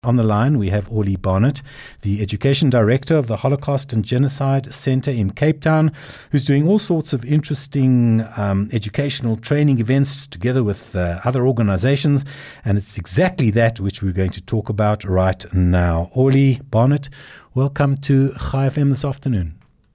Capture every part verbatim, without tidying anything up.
On the line, we have Orly Barnett, the Education Director of the Holocaust and Genocide Centre in Cape Town, who's doing all sorts of interesting um, educational training events together with uh, other organizations. And it's exactly that which we're going to talk about right now. Orly Barnett, welcome to Chai F M this afternoon.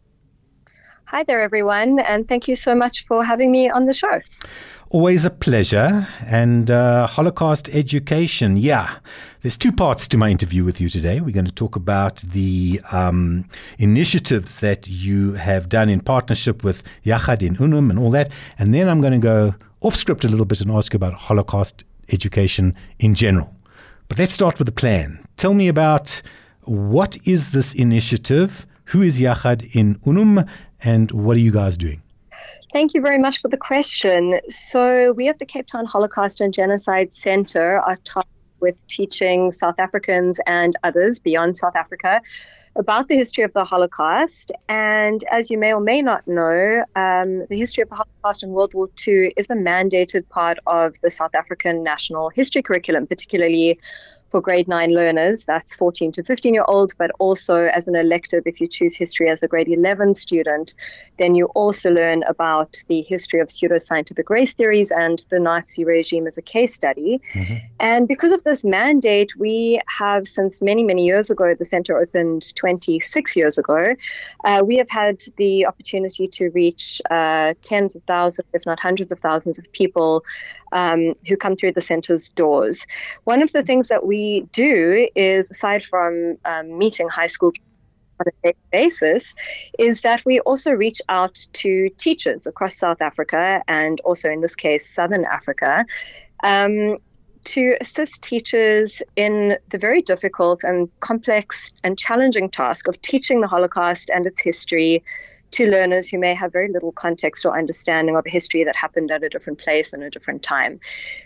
Hi there, everyone, and thank you so much for having me on the show. Always a pleasure. And uh, Holocaust education, yeah. There's two parts to my interview with you today. We're going to talk about the um, initiatives that you have done in partnership with Yachad in Unum and all that. And then I'm going to go off script a little bit and ask you about Holocaust education in general. But let's start with the plan. Tell me about what is this initiative? Who is Yachad in Unum? And what are you guys doing? Thank you very much for the question. So we at the Cape Town Holocaust and Genocide Centre are tasked with teaching South Africans and others beyond South Africa about the history of the Holocaust. And as you may or may not know, um, the history of the Holocaust and World War Two is a mandated part of the South African National History Curriculum, particularly for grade nine learners, that's fourteen to fifteen year olds, but also as an elective, if you choose history as a grade eleven student, then you also learn about the history of pseudoscientific race theories and the Nazi regime as a case study. Mm-hmm. And because of this mandate, we have since many, many years ago, the center opened twenty-six years ago, uh, we have had the opportunity to reach uh, tens of thousands, if not hundreds of thousands of people um, who come through the center's doors. One of the things that we we do is, aside from um, meeting high school on a daily basis, is that we also reach out to teachers across South Africa and also in this case Southern Africa um, to assist teachers in the very difficult and complex and challenging task of teaching the Holocaust and its history to learners who may have very little context or understanding of a history that happened at a different place and a different time.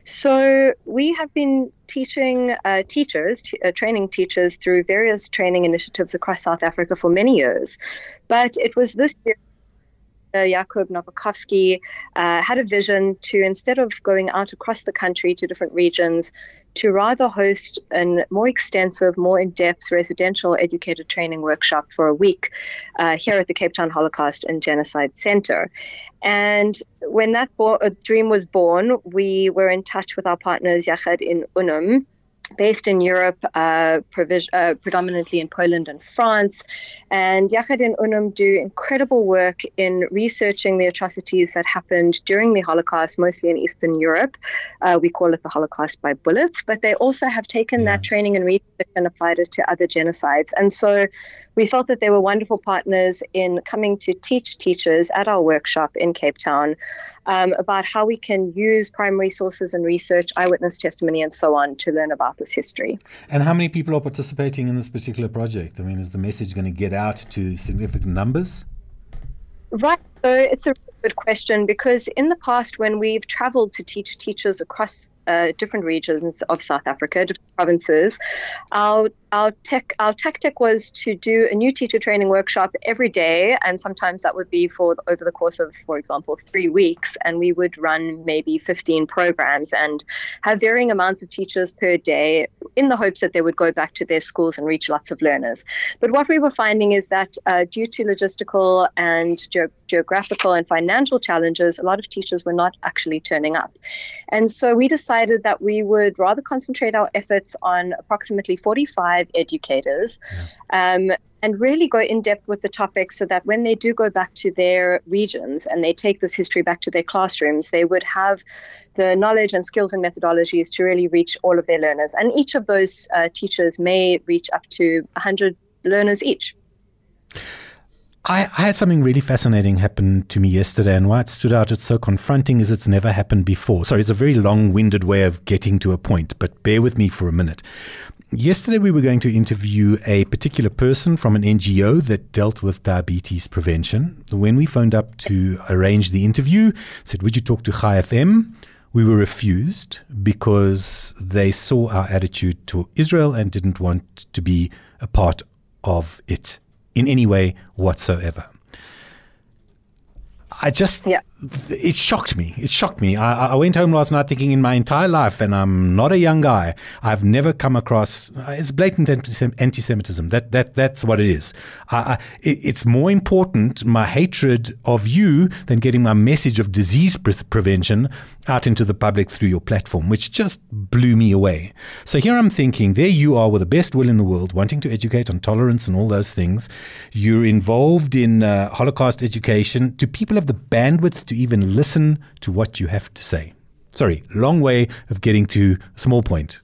So we have been teaching uh, teachers, t- uh, training teachers through various training initiatives across South Africa for many years. But it was this year Uh, Jakub Nowakowski uh, had a vision to, instead of going out across the country to different regions, to rather host a more extensive, more in-depth residential educator training workshop for a week uh, here at the Cape Town Holocaust and Genocide Centre. And when that bo- dream was born, we were in touch with our partners, Yachad in Unum, based in Europe, uh, provis- uh, predominantly in Poland and France. And Yachad in Unum do incredible work in researching the atrocities that happened during the Holocaust, mostly in Eastern Europe. Uh, we call it the Holocaust by bullets, but they also have taken yeah. that training and research and applied it to other genocides. And so we felt that they were wonderful partners in coming to teach teachers at our workshop in Cape Town um, about how we can use primary sources and research, eyewitness testimony, and so on to learn about this history. And how many people are participating in this particular project? I mean, is the message going to get out to significant numbers? Right. So it's a good question, because in the past, when we've traveled to teach teachers across uh, different regions of South Africa, different provinces, our our tech our tactic was to do a new teacher training workshop every day, and sometimes that would be for over the course of, for example, three weeks, and we would run maybe fifteen programs and have varying amounts of teachers per day, in the hopes that they would go back to their schools and reach lots of learners. But what we were finding is that uh, due to logistical and ge- geographical and financial challenges, a lot of teachers were not actually turning up. And so we decided that we would rather concentrate our efforts on approximately forty-five educators yeah. um, and really go in depth with the topic, so that when they do go back to their regions and they take this history back to their classrooms, they would have the knowledge and skills and methodologies to really reach all of their learners. And each of those uh, teachers may reach up to one hundred learners each. I, I had something really fascinating happen to me yesterday, and why it stood out, it's so confronting, is it's never happened before. Sorry, it's a very long-winded way of getting to a point, but bear with me for a minute. Yesterday, we were going to interview a particular person from an N G O that dealt with diabetes prevention. When we phoned up to arrange the interview, said, would you talk to Chai F M? We were refused because they saw our attitude to Israel and didn't want to be a part of it in any way whatsoever. I just, yeah. it shocked me. It shocked me. I, I went home last night thinking in my entire life, and I'm not a young guy, I've never come across, it's blatant anti-Semitism. That that That's what it is. I, I, it, it's more important, my hatred of you, than getting my message of disease pre- prevention out into the public through your platform, which just blew me away. So here I'm thinking, there you are with the best will in the world, wanting to educate on tolerance and all those things. You're involved in uh, Holocaust education. Do people have the bandwidth to even listen to what you have to say? Sorry, long way of getting to a small point.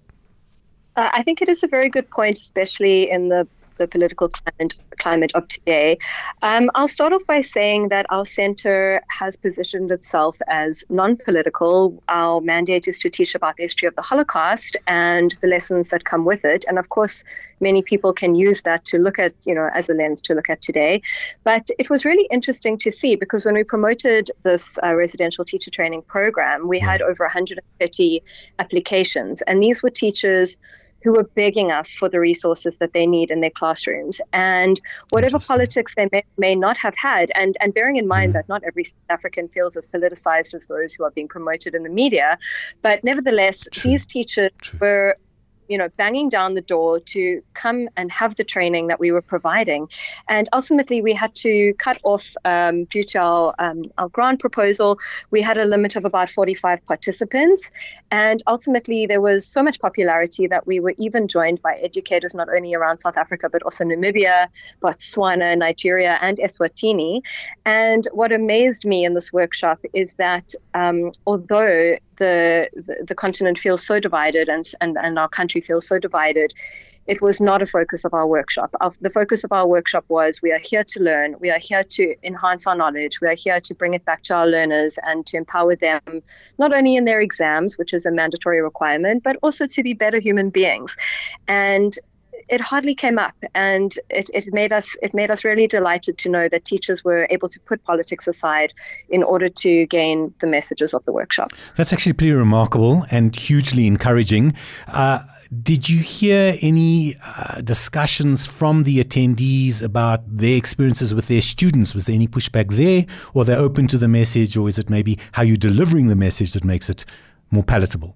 Uh, I think it is a very good point, especially in the, the political climate, climate of today. Um, I'll start off by saying that our center has positioned itself as non-political. Our mandate is to teach about the history of the Holocaust and the lessons that come with it. And of course, many people can use that to look at, you know, as a lens to look at today. But it was really interesting to see, because when we promoted this uh, residential teacher training program, we yeah. had over one hundred thirty applications. And these were teachers who were begging us for the resources that they need in their classrooms. And whatever politics they may, may not have had, and, and bearing in mind mm. that not every South African feels as politicized as those who are being promoted in the media, but nevertheless, True. these teachers True. were you know, banging down the door to come and have the training that we were providing. And ultimately, we had to cut off, um, due to our, um, our grant proposal, we had a limit of about forty-five participants. And ultimately, there was so much popularity that we were even joined by educators not only around South Africa, but also Namibia, Botswana, Nigeria, and Eswatini. And what amazed me in this workshop is that um, although The, the the continent feels so divided and, and, and our country feels so divided, it was not a focus of our workshop. Our, the focus of our workshop was, we are here to learn, we are here to enhance our knowledge, we are here to bring it back to our learners and to empower them, not only in their exams, which is a mandatory requirement, but also to be better human beings. And it hardly came up, and it, it made us it made us really delighted to know that teachers were able to put politics aside in order to gain the messages of the workshop. That's actually pretty remarkable and hugely encouraging. Uh, did you hear any uh, discussions from the attendees about their experiences with their students? Was there any pushback there, or they're open to the message, or is it maybe how you're delivering the message that makes it more palatable?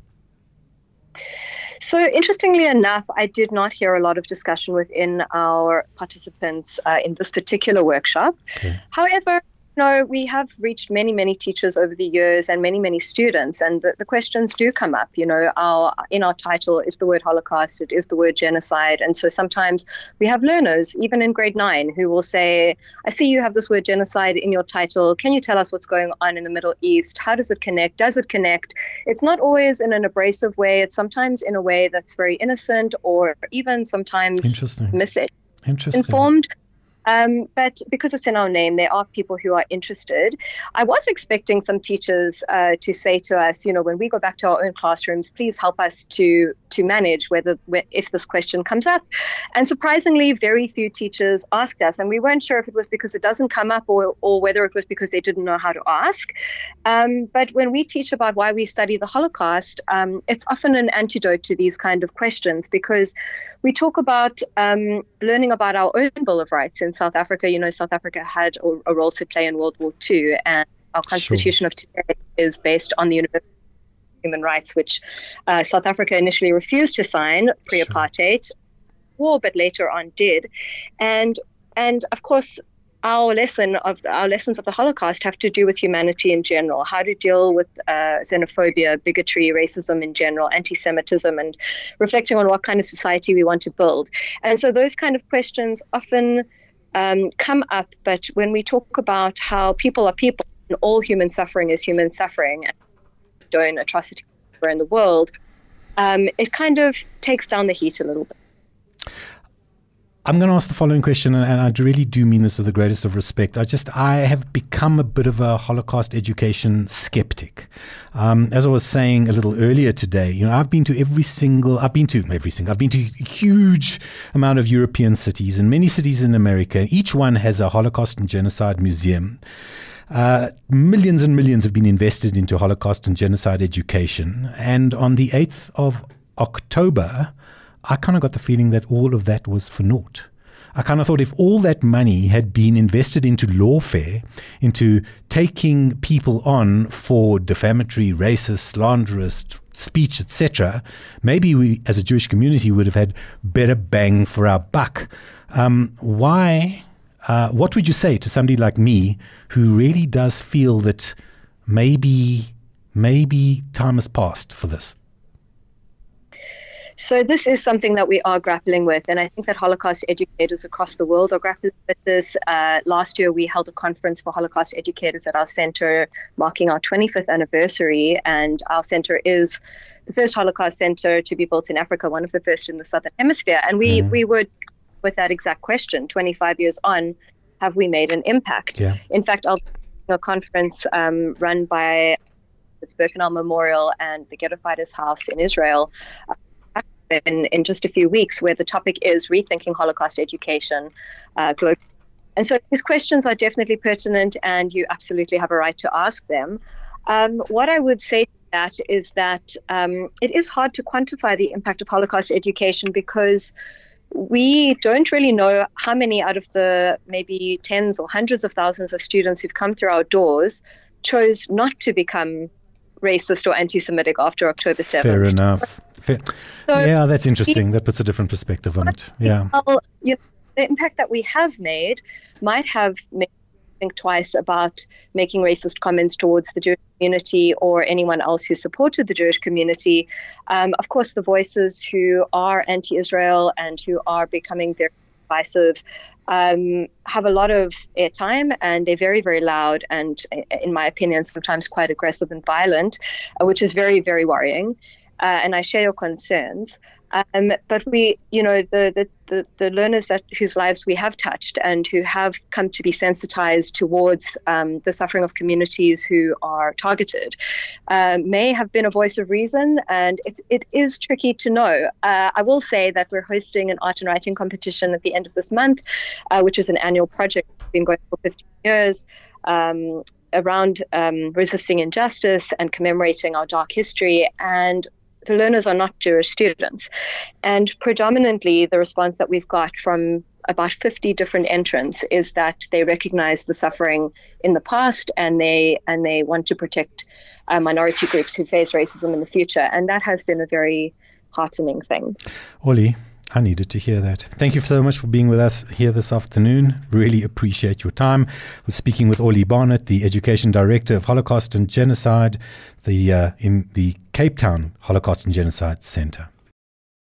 So interestingly enough, I did not hear a lot of discussion within our participants uh, in this particular workshop. Okay. However, you know, we have reached many, many teachers over the years and many, many students, and the, the questions do come up. You know, our in our title is the word Holocaust, it is the word genocide. And so sometimes we have learners, even in grade nine, who will say, I see you have this word genocide in your title. Can you tell us what's going on in the Middle East? How does it connect? Does it connect? It's not always in an abrasive way. It's sometimes in a way that's very innocent, or even sometimes message Interesting. informed. Um, but because it's in our name, there are people who are interested. I was expecting some teachers uh, to say to us, you know, when we go back to our own classrooms, please help us to to manage whether if this question comes up. And surprisingly, very few teachers asked us, and we weren't sure if it was because it doesn't come up or, or whether it was because they didn't know how to ask. Um, but when we teach about why we study the Holocaust, um, it's often an antidote to these kind of questions, because we talk about um, learning about our own Bill of Rights in South Africa. You know, South Africa had a, a role to play in World War Two, and our Constitution sure. of today is based on the Universal Human Rights, which uh, South Africa initially refused to sign pre-apartheid sure. war, but later on did. And and of course, our lesson of our lessons of the Holocaust have to do with humanity in general, how to deal with uh, xenophobia, bigotry, racism in general, anti-Semitism, and reflecting on what kind of society we want to build. And so those kind of questions often um, come up, but when we talk about how people are people and all human suffering is human suffering, and doing atrocities in the world, um, it kind of takes down the heat a little bit. I'm going to ask the following question, and I really do mean this with the greatest of respect. I just, I have become a bit of a Holocaust education skeptic. Um, as I was saying a little earlier today, you know, I've been to every single, I've been to every single, I've been to a huge amount of European cities and many cities in America. Each one has a Holocaust and genocide museum. Uh, millions and millions have been invested into Holocaust and genocide education. And on the eighth of October, I kind of got the feeling that all of that was for naught. I kind of thought if all that money had been invested into lawfare, into taking people on for defamatory, racist, slanderous speech, et cetera, maybe we, as a Jewish community, would have had better bang for our buck. Um, why? Uh, what would you say to somebody like me who really does feel that maybe, maybe time has passed for this? So this is something that we are grappling with, and I think that Holocaust educators across the world are grappling with this. Uh, last year, we held a conference for Holocaust educators at our center, marking our twenty-fifth anniversary, and our center is the first Holocaust center to be built in Africa, one of the first in the Southern Hemisphere. And we, mm. we were with that exact question, twenty-five years on, have we made an impact? Yeah. In fact, I'll a conference um, run by the Birkenau Memorial and the Ghetto Fighters House in Israel, In, in just a few weeks, where the topic is rethinking Holocaust education uh, globally. And so these questions are definitely pertinent, and you absolutely have a right to ask them. Um, what I would say to that is that um, it is hard to quantify the impact of Holocaust education, because we don't really know how many out of the maybe tens or hundreds of thousands of students who've come through our doors chose not to become racist or anti-Semitic after October seventh. Fair enough. Fair. So yeah, that's interesting. That puts a different perspective on it. Yeah. Well, you know, the impact that we have made might have made me think twice about making racist comments towards the Jewish community or anyone else who supported the Jewish community. Um, of course, the voices who are anti-Israel and who are becoming very divisive Um, have a lot of airtime, and they're very, very loud and, in my opinion, sometimes quite aggressive and violent, uh, which is very, very worrying. Uh, and I share your concerns. Um, but we, you know, the, the, the, the learners that whose lives we have touched and who have come to be sensitized towards um, the suffering of communities who are targeted uh, may have been a voice of reason, and it, it is tricky to know. Uh, I will say that we're hosting an art and writing competition at the end of this month, uh, which is an annual project that's been going for fifteen years. Um, around um, resisting injustice and commemorating our dark history, and the learners are not Jewish students. And predominantly the response that we've got from about fifty different entrants is that they recognize the suffering in the past, and they and they want to protect uh, minority groups who face racism in the future. And that has been a very heartening thing. Oli, I needed to hear that. Thank you so much for being with us here this afternoon. Really appreciate your time. We're speaking with Oli Barnett, the Education Director of Holocaust and Genocide, the uh, in the Cape Town Holocaust and Genocide Centre.